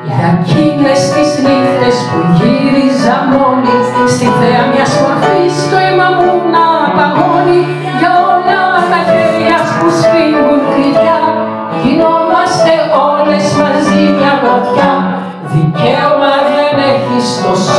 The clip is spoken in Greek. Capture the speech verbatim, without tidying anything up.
Για εκείνες τις νύχτες που γύριζα μόνη στη θέα μιας μορφής το αίμα μου να παγώνει. Για όλα τα χέρια που σφίγγουν κλειδιά γινόμαστε όλες μαζί μια γροθιά. Δικαίωμα δεν έχεις το